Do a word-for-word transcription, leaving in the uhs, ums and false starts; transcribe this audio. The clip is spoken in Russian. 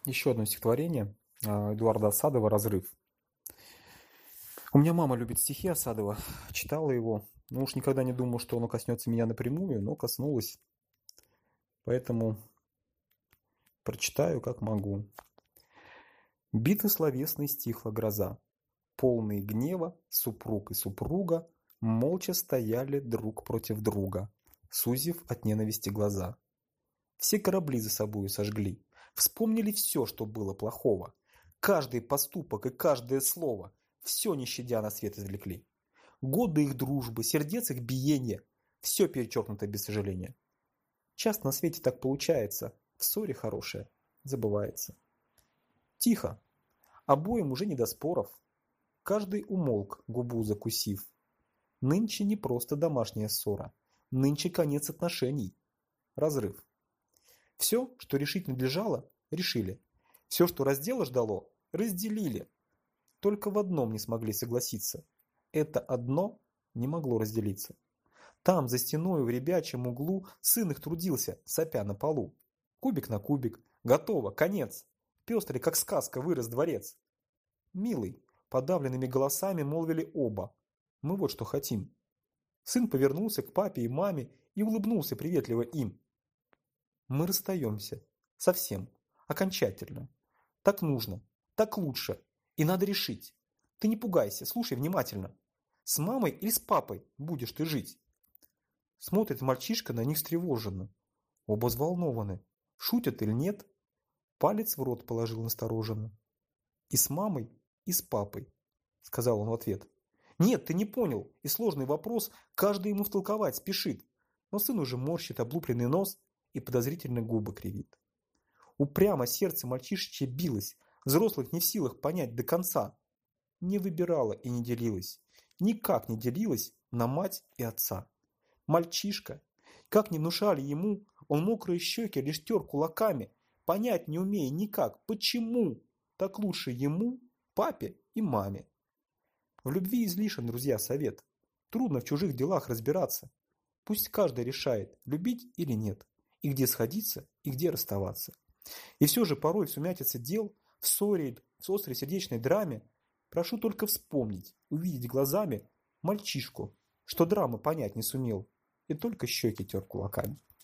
Еще одно стихотворение а, Эдуарда Асадова «Разрыв». У меня мама любит стихи Асадова, читала его. Ну уж никогда не думал, что оно коснется меня напрямую, но коснулось. Поэтому прочитаю, как могу. Битвы словесной стихла гроза. Полные гнева супруг и супруга молча стояли друг против друга, сузив от ненависти глаза. Все корабли за собою сожгли, вспомнили все, что было плохого. Каждый поступок и каждое слово, все не щадя на свет извлекли. Годы их дружбы, сердец их биения, все перечеркнуто без сожаления. Часто на свете так получается, в ссоре хорошее забывается. Тихо, обоим уже не до споров. Каждый умолк, губу закусив. Нынче не просто домашняя ссора, нынче конец отношений, разрыв. Все, что решить надлежало, решили. Все, что раздела ждало, разделили. Только в одном не смогли согласиться. Это одно не могло разделиться. Там, за стеною в ребячьем углу, сын их трудился, сопя на полу. Кубик на кубик. Готово, конец. Пестрый, как сказка, вырос дворец. Милый, подавленными голосами молвили оба. Мы вот что хотим. Сын повернулся к папе и маме и улыбнулся приветливо им. Мы расстаемся. Совсем. Окончательно. Так нужно. Так лучше. И надо решить. Ты не пугайся, слушай внимательно. С мамой или с папой будешь ты жить? Смотрит мальчишка на них встревоженно. Оба взволнованы. Шутят или нет? Палец в рот положил настороженно. И с мамой, и с папой, сказал он в ответ. Нет, ты не понял, и сложный вопрос каждый ему втолковать спешит. Но сын уже морщит облупленный нос и подозрительно губы кривит. Упрямо сердце мальчишечье билось, взрослых не в силах понять до конца. Не выбирала и не делилась, никак не делилась на мать и отца. Мальчишка, как не внушали ему, он мокрые щеки лишь тер кулаками, понять не умея никак, почему так лучше ему, папе и маме. В любви излишен, друзья, совет. Трудно в чужих делах разбираться. Пусть каждый решает, любить или нет, и где сходиться, и где расставаться. И все же порой в сумятице дел, в ссоре, в острой сердечной драме, прошу только вспомнить, увидеть глазами мальчишку, что драмы понять не сумел, и только щеки тер кулаками.